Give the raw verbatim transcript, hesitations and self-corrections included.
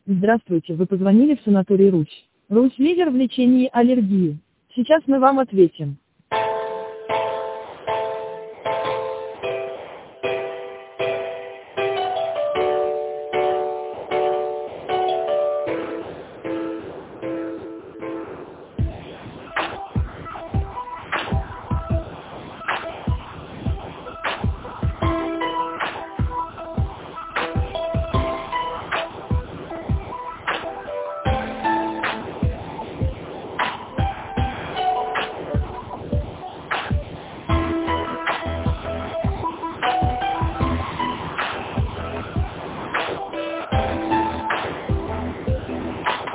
Здравствуйте, вы позвонили в санаторий Русь. Русь лидер в лечении аллергии. Сейчас мы вам ответим.